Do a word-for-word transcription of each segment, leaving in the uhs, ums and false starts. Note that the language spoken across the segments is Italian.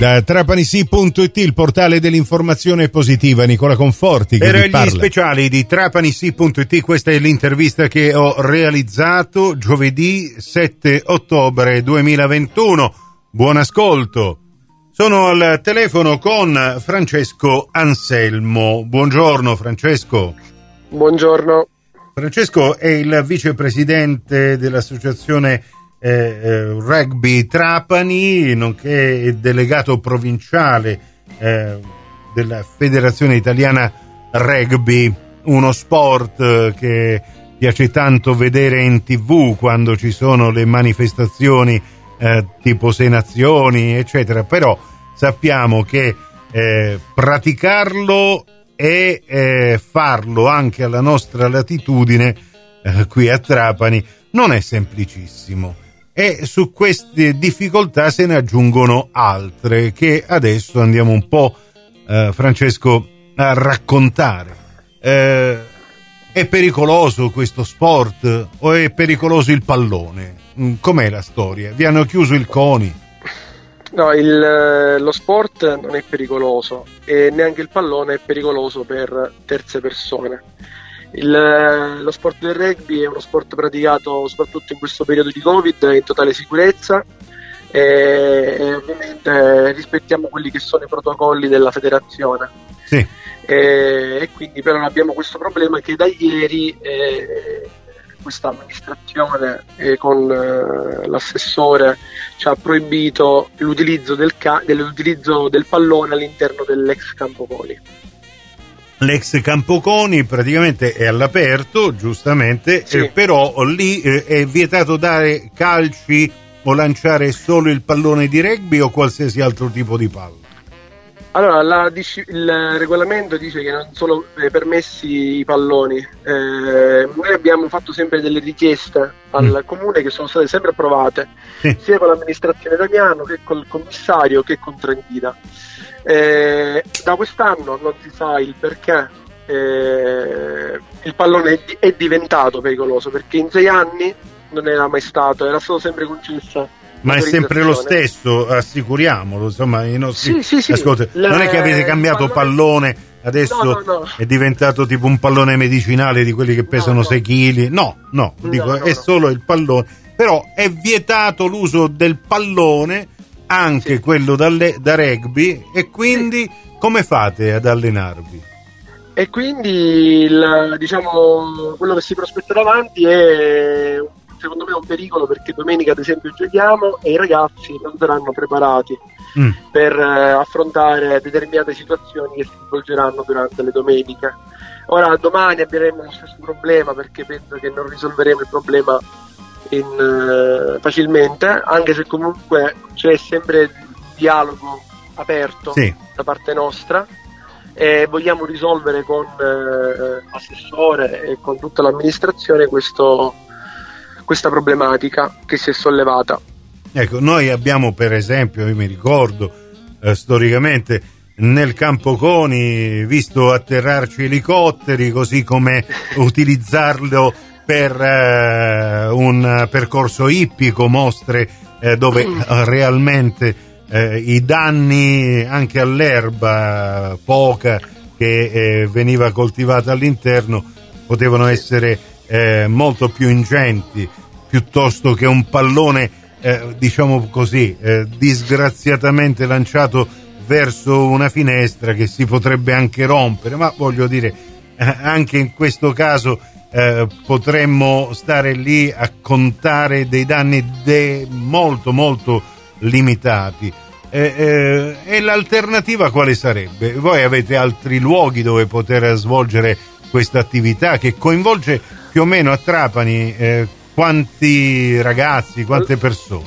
Da trapanisi punto it, il portale dell'informazione positiva, Nicola Conforti che per vi parla. Gli speciali di trapanisi punto it, questa è l'intervista che ho realizzato giovedì sette ottobre duemilaventuno. Buon ascolto. Sono al telefono con Francesco Anselmo. Buongiorno Francesco. Buongiorno. Francesco è il vicepresidente dell'associazione eh, eh, Rugby Trapani, nonché delegato provinciale eh, della Federazione Italiana Rugby, uno sport che piace tanto vedere in tivù quando ci sono le manifestazioni eh, tipo Sei Nazioni, eccetera, però sappiamo che eh, praticarlo e eh, farlo anche alla nostra latitudine eh, qui a Trapani non è semplicissimo, e su queste difficoltà se ne aggiungono altre che adesso andiamo un po' eh, Francesco a raccontare. Eh, è pericoloso questo sport o è pericoloso il pallone? Com'è la storia? Vi hanno chiuso il CONI? No, il, lo sport non è pericoloso e neanche il pallone è pericoloso per terze persone. Il, lo sport del rugby è uno sport praticato soprattutto in questo periodo di Covid in totale sicurezza e, e ovviamente rispettiamo quelli che sono i protocolli della federazione. Sì. E, e quindi però abbiamo questo problema che da ieri eh, questa amministrazione eh, con eh, l'assessore ci ha proibito l'utilizzo del, ca- dell'utilizzo del pallone all'interno dell'ex Campo CONI. L'ex Campo CONI praticamente è all'aperto, giustamente, sì. eh, però lì eh, è vietato dare calci o lanciare solo il pallone di rugby o qualsiasi altro tipo di palla. Allora, la, il regolamento dice che non sono permessi i palloni. Eh, noi abbiamo fatto sempre delle richieste al mm. comune che sono state sempre approvate, sì. sia con l'amministrazione Damiano che col commissario che con Tranchida. Eh, da quest'anno non si sa il perché eh, il pallone è, è diventato pericoloso, perché in sei anni non era mai stato, era stato sempre concesso. Ma è sempre lo stesso, assicuriamolo, insomma, i nostri sì, sì, sì. ascolta, Le... non è che avete cambiato pallone, pallone adesso no, no, no. è diventato tipo un pallone medicinale di quelli che pesano no, no. sei chili. No, no, dico, no, no, è no. solo il pallone. Però è vietato l'uso del pallone, anche sì. quello dalle, da rugby, e quindi sì. come fate ad allenarvi? E quindi il, diciamo quello che si prospetta davanti è secondo me è un pericolo, perché domenica ad esempio giochiamo e i ragazzi non saranno preparati mm. per eh, affrontare determinate situazioni che si svolgeranno durante le domeniche. Ora domani avremo lo stesso problema, perché penso che non risolveremo il problema in, eh, facilmente, anche se comunque c'è sempre dialogo aperto sì. da parte nostra e vogliamo risolvere con eh, l'assessore e con tutta l'amministrazione questo questa problematica che si è sollevata. Ecco, noi abbiamo per esempio, io mi ricordo eh, storicamente nel Campo CONI visto atterrarci elicotteri, così come utilizzarlo per eh, un percorso ippico, mostre eh, dove mm. realmente eh, i danni anche all'erba poca che eh, veniva coltivata all'interno potevano essere Eh, molto più ingenti, piuttosto che un pallone eh, diciamo così eh, disgraziatamente lanciato verso una finestra che si potrebbe anche rompere, ma voglio dire eh, anche in questo caso eh, potremmo stare lì a contare dei danni de- molto molto limitati. Eh, eh, e l'alternativa quale sarebbe? Voi avete altri luoghi dove poter svolgere questa attività che coinvolge più o meno a Trapani eh, quanti ragazzi, quante persone?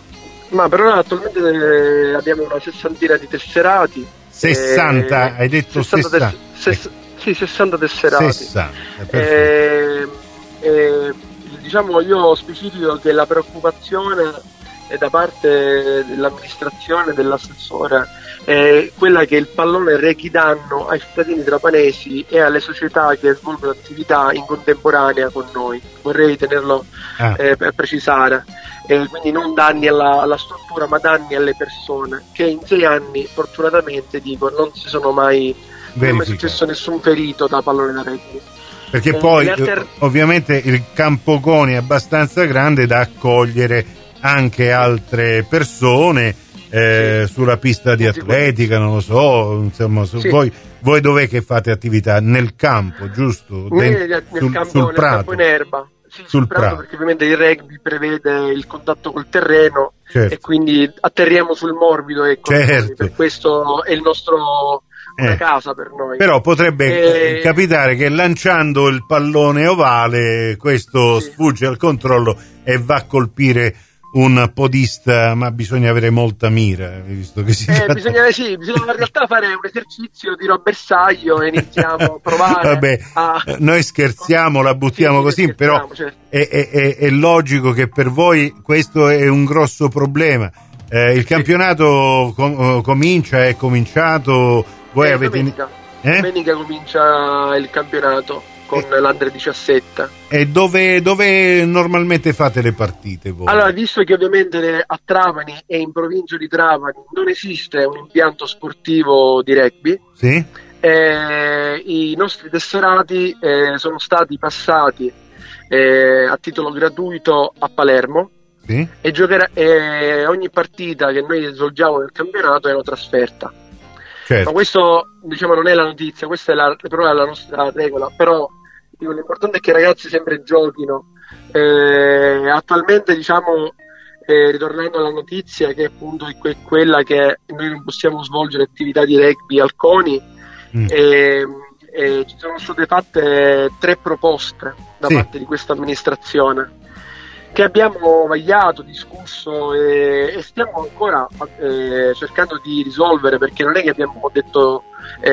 Ma per ora attualmente eh, abbiamo una sessantina di tesserati. sessanta, eh, hai detto sessanta? Tes- ses- sì, sessanta tesserati. sessanta, eh, eh, diciamo io specifico che la preoccupazione e da parte dell'amministrazione, dell'assessore, è quella che il pallone rechi danno ai cittadini trapanesi e alle società che svolgono attività in contemporanea con noi. Vorrei tenerlo ah. eh, per precisare. Eh, quindi non danni alla, alla struttura, ma danni alle persone, che in sei anni fortunatamente dico non si sono mai, non è mai successo nessun ferito da pallone da rugby. Perché eh, poi alter... ovviamente il campo Coni è abbastanza grande da accogliere anche altre persone eh, sì. sulla pista di atletica, non lo so, insomma, su sì. voi, voi dov'è che fate attività? Nel campo, giusto? Nel, nel, sul, campo, sul nel prato. campo in erba. Sì, sul, sul prato, prato, perché ovviamente il rugby prevede il contatto col terreno, certo. e quindi atterriamo sul morbido, ecco, certo. per questo è il nostro una eh. casa per noi. Però potrebbe e... capitare che lanciando il pallone ovale questo sì. sfugge al controllo e va a colpire un podista, ma bisogna avere molta mira, visto che si eh, tratta... bisogna, sì, bisogna in realtà fare un esercizio tiro a bersaglio e iniziamo a provare. Vabbè, a... noi scherziamo, la buttiamo sì, così, però certo. è, è, è logico che per voi questo è un grosso problema. Eh, il sì. campionato com- comincia, è cominciato, voi eh, avete... Domenica. Eh? domenica comincia il campionato con eh. l'Under diciassette. E dove, dove normalmente fate le partite voi? Allora, visto che ovviamente a Trapani e in provincia di Trapani non esiste un impianto sportivo di rugby, sì? eh, i nostri tesserati eh, sono stati passati eh, a titolo gratuito a Palermo, sì? e, giocare, e ogni partita che noi svolgiamo nel campionato è una trasferta. Certo. Ma questo, diciamo, non è la notizia, questa è la, però è la nostra regola. Però dico, l'importante è che i ragazzi sempre giochino. Eh, attualmente, diciamo, eh, ritornando alla notizia, che appunto è que- quella che noi non possiamo svolgere attività di rugby al CONI, mm. eh, eh, ci sono state fatte tre proposte da sì. parte di questa amministrazione, che abbiamo vagliato, discusso e, e stiamo ancora eh, cercando di risolvere, perché non è che abbiamo detto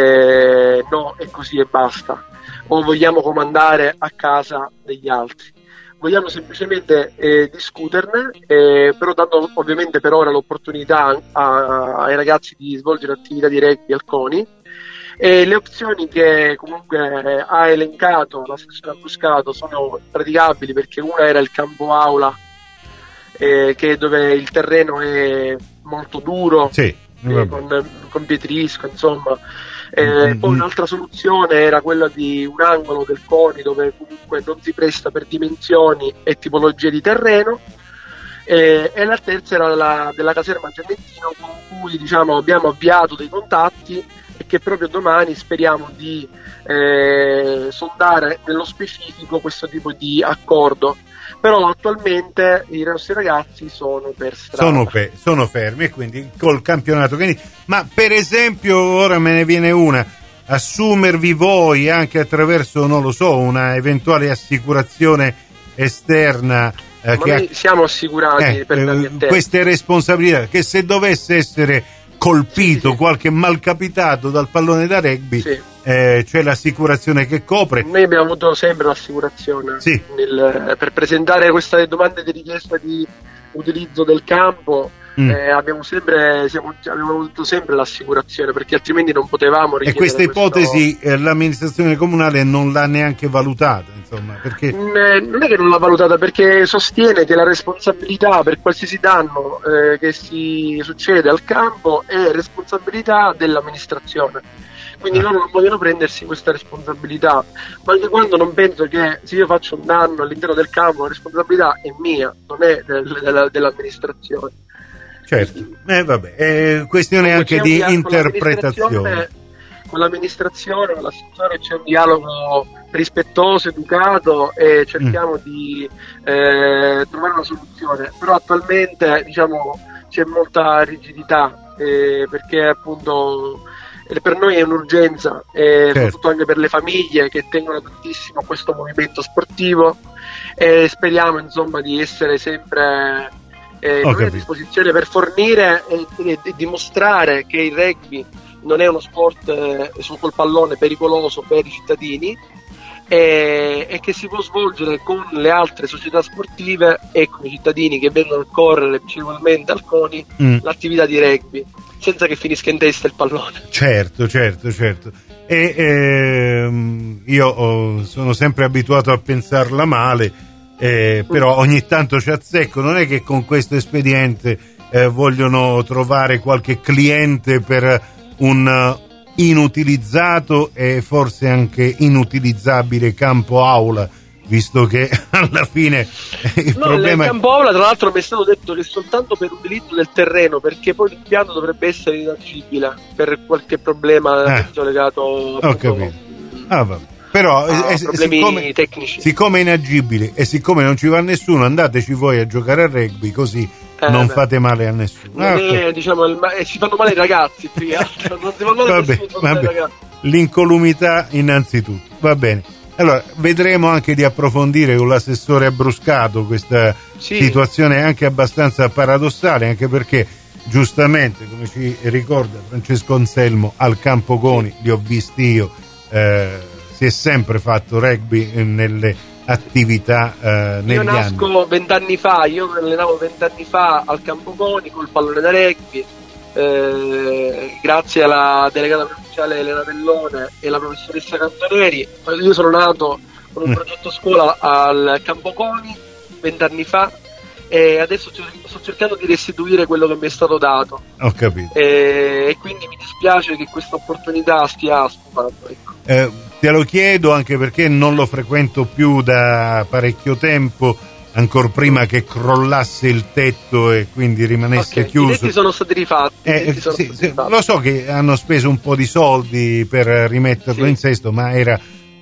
eh, no e così e basta, o vogliamo comandare a casa degli altri. Vogliamo semplicemente eh, discuterne, eh, però dando ovviamente per ora l'opportunità a, ai ragazzi di svolgere attività di rugby al CONI. E le opzioni che comunque ha elencato l'assessore Buscato sono praticabili, perché una era il campo aula, eh, che dove il terreno è molto duro, sì, eh, con, con pietrisco, insomma. Eh, mm-hmm. Poi un'altra soluzione era quella di un angolo del CONI dove comunque non si presta per dimensioni e tipologie di terreno. Eh, e la terza era la della caserma Giannettino, con cui, diciamo, abbiamo avviato dei contatti e che proprio domani speriamo di eh, sondare nello specifico questo tipo di accordo. Però attualmente i nostri ragazzi sono per strada. Sono, pe- sono fermi, e quindi col campionato che... Ma per esempio, ora me ne viene una, assumervi voi anche attraverso, non lo so, una eventuale assicurazione esterna, eh, Ma che noi ha... siamo assicurati eh, per eh, queste responsabilità, che se dovesse essere colpito sì, sì, qualche sì. malcapitato dal pallone da rugby, sì. eh, c'è l'assicurazione che copre. Noi abbiamo avuto sempre l'assicurazione sì. nel, per presentare queste domande di richiesta di utilizzo del campo. Mm. Eh, abbiamo sempre siamo, abbiamo avuto sempre l'assicurazione, perché altrimenti non potevamo richiedere. E questa ipotesi questo... eh, l'amministrazione comunale non l'ha neanche valutata, insomma, perché mm, eh, non è che non l'ha valutata, perché sostiene che la responsabilità per qualsiasi danno eh, che si succede al campo è responsabilità dell'amministrazione, quindi ah. loro non vogliono prendersi questa responsabilità. Ma anche quando non penso che se io faccio un danno all'interno del campo la responsabilità è mia, non è del, della, dell'amministrazione. Certo, eh, vabbè, è questione anche di dia- interpretazione. Con l'amministrazione, con l'assessore c'è un dialogo rispettoso, educato, e cerchiamo mm. di eh, trovare una soluzione. Però attualmente, diciamo, c'è molta rigidità, eh, perché appunto eh, per noi è un'urgenza, eh, certo. soprattutto anche per le famiglie che tengono tantissimo a questo movimento sportivo, e speriamo, insomma, di essere sempre Eh, non è a disposizione per fornire e, e, e dimostrare che il rugby non è uno sport eh, col pallone pericoloso per i cittadini, e, e che si può svolgere con le altre società sportive e con i cittadini che vengono a correre piacevolmente al CONI mm. l'attività di rugby, senza che finisca in testa il pallone. Certo, certo, certo. E ehm, io oh, sono sempre abituato a pensarla male, eh, però ogni tanto ci azzecco. Non è che con questo espediente eh, vogliono trovare qualche cliente per un uh, inutilizzato e forse anche inutilizzabile campo aula, visto che alla fine il no, problema il campo aula, tra l'altro, mi è stato detto che soltanto per utilizzo del terreno, perché poi l'impianto dovrebbe essere inagibile per qualche problema eh, legato ho capito. Ah, vabbè. Però ah, eh, problemi siccome, tecnici, siccome è inagibile e siccome non ci va nessuno, andateci voi a giocare a rugby, così eh, non beh. fate male a nessuno. Non è, diciamo, il, eh, si fanno male i ragazzi più che altro. Non si fanno male vabbè, nessuno, vabbè. ragazzi. L'incolumità innanzitutto, va bene. Allora, vedremo anche di approfondire con l'assessore Abbruscato questa sì. situazione anche abbastanza paradossale, anche perché giustamente, come ci ricorda Francesco Anselmo, al Campo Coni, li ho visti io, eh, si è sempre fatto rugby nelle attività eh, negli io nasco vent'anni fa, io mi allenavo vent'anni fa al Campo Coni col pallone da rugby, eh, grazie alla delegata provinciale Elena Pellone e la professoressa Cantoneri. Io sono nato con un progetto scuola al Campo Coni vent'anni fa e adesso sto cercando di restituire quello che mi è stato dato. Ho capito. E, e quindi mi dispiace che questa opportunità stia scopando, ecco. eh, te lo chiedo anche perché non lo frequento più da parecchio tempo, ancora prima che crollasse il tetto e quindi rimanesse okay, chiuso. I tetti sono stati rifatti, eh, sono sì, stati sì, rifatti. Lo so che hanno speso un po' di soldi per rimetterlo sì. in sesto, ma era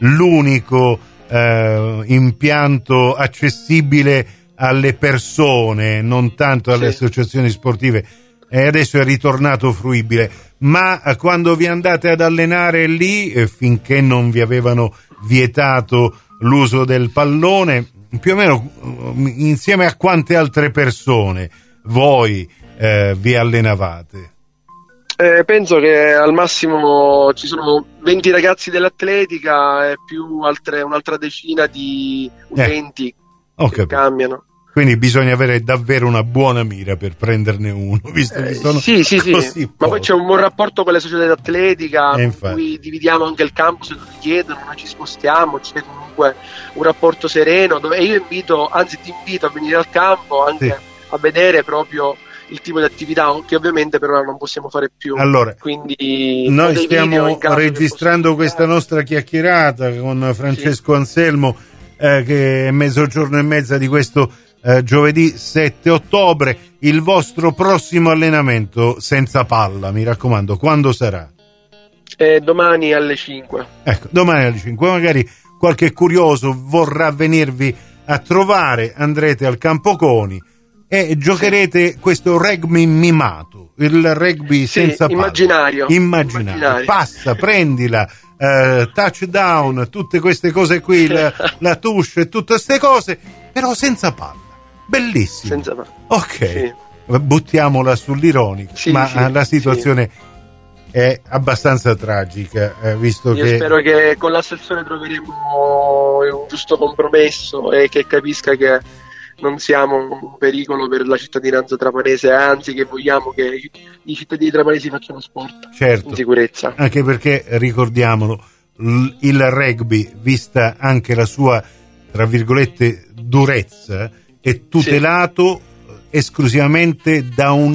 l'unico eh, impianto accessibile alle persone, non tanto alle sì. associazioni sportive, e adesso è ritornato fruibile. Ma quando vi andate ad allenare lì, eh, finché non vi avevano vietato l'uso del pallone, più o meno insieme a quante altre persone voi eh, vi allenavate? Eh, penso che al massimo ci sono venti ragazzi dell'atletica e più altre, un'altra decina di utenti eh, che cambiano. Quindi bisogna avere davvero una buona mira per prenderne uno, visto che sono eh, sì, sì, sì. così ma poi c'è un buon rapporto con le società d'atletica, eh, in cui dividiamo anche il campo se lo richiedono, noi ci spostiamo, c'è comunque un rapporto sereno, dove io invito, anzi ti invito a venire al campo anche sì. a vedere proprio il tipo di attività che ovviamente per ora non possiamo fare più. Allora, quindi noi stiamo registrando questa nostra chiacchierata con Francesco sì. Anselmo, eh, che è mezzogiorno e mezza di questo eh, giovedì sette ottobre. Il vostro prossimo allenamento senza palla, mi raccomando, quando sarà? Eh, domani alle cinque. Ecco, domani alle cinque, magari qualche curioso vorrà venirvi a trovare, andrete al Campo Coni e giocherete sì. questo rugby mimato, il rugby sì, senza palla. Immaginario. Immaginario. Immaginario. Passa, prendila, eh, touchdown, tutte queste cose qui, la, la touche e tutte queste cose, però senza palla. Bellissimo. Senza palla. Ok, sì. buttiamola sull'ironico, sì, ma sì, la situazione sì. è abbastanza tragica, eh, visto Io che... spero che con l'assessore troveremo un giusto compromesso e che capisca che non siamo un pericolo per la cittadinanza trapanese, anzi che vogliamo che i cittadini trapanesi facciano sport certo, in sicurezza. Anche perché, ricordiamolo, l- il rugby, vista anche la sua, tra virgolette, durezza, è tutelato sì. esclusivamente da un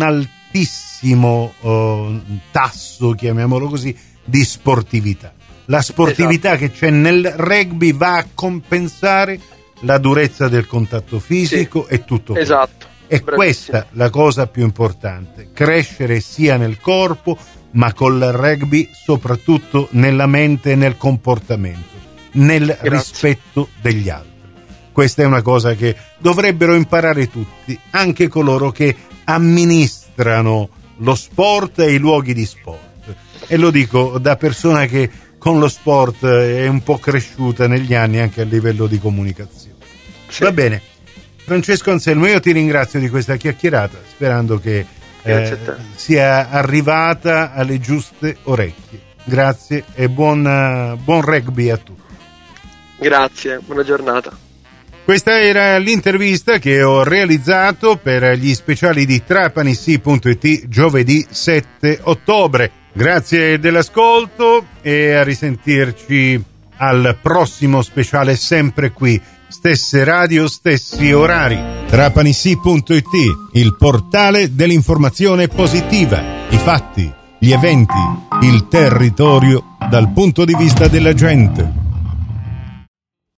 altissimo uh, tasso, chiamiamolo così, di sportività. La sportività esatto. che c'è nel rugby va a compensare la durezza del contatto fisico sì, e tutto esatto, è questa la cosa più importante, crescere sia nel corpo ma col rugby soprattutto nella mente e nel comportamento, nel Grazie. rispetto degli altri. Questa è una cosa che dovrebbero imparare tutti, anche coloro che amministrano lo sport e i luoghi di sport, e lo dico da persona che con lo sport è un po' cresciuta negli anni anche a livello di comunicazione. Sì. Va bene, Francesco Anselmo, io ti ringrazio di questa chiacchierata, sperando che eh, sia arrivata alle giuste orecchie. Grazie e buon, uh, buon rugby a tutti. Grazie, buona giornata. Questa era l'intervista che ho realizzato per gli speciali di Trapanissi punto it giovedì sette ottobre. Grazie dell'ascolto e a risentirci al prossimo speciale, sempre qui, stesse radio, stessi orari. Trapanissi punto it, il portale dell'informazione positiva, i fatti, gli eventi, il territorio dal punto di vista della gente.